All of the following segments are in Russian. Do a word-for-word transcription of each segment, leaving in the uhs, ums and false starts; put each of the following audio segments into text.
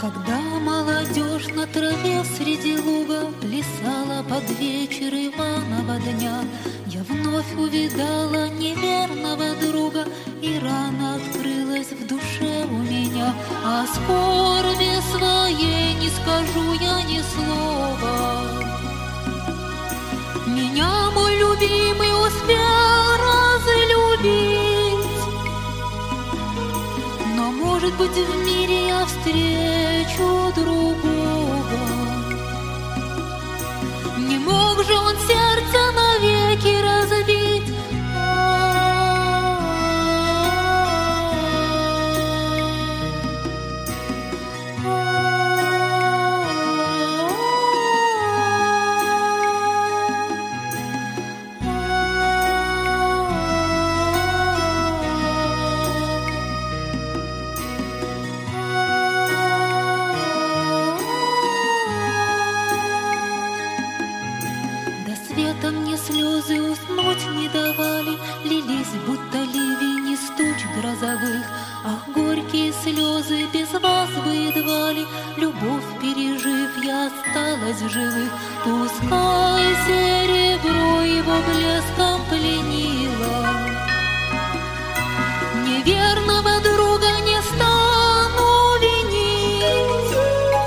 Когда молодежь на траве среди луга плясала под вечер Иванова дня, я вновь увидала неверного друга, и рана открылась в душе у меня. О скорби своей не скажу я ни слова. Меня мой любимый успел разлюбить, но, может быть, в мире я встречу другого. Не мог же он сердце навеки разбить. Мне слезы уснуть не давали, лились, будто ливень из туч грозовых. Ах, горькие слезы без вас бы едва ли, любовь пережив, я осталась в живых. Пускай серебро его блеском пленило, неверного друга не стану винить.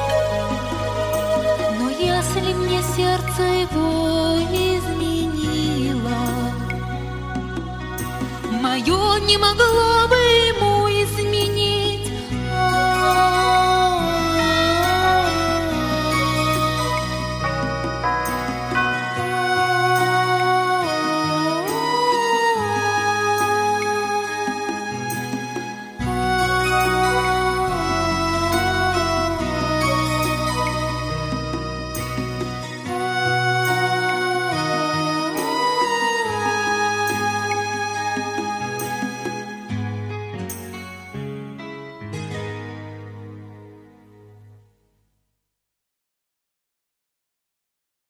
Но если мне сердце его мое не могло бы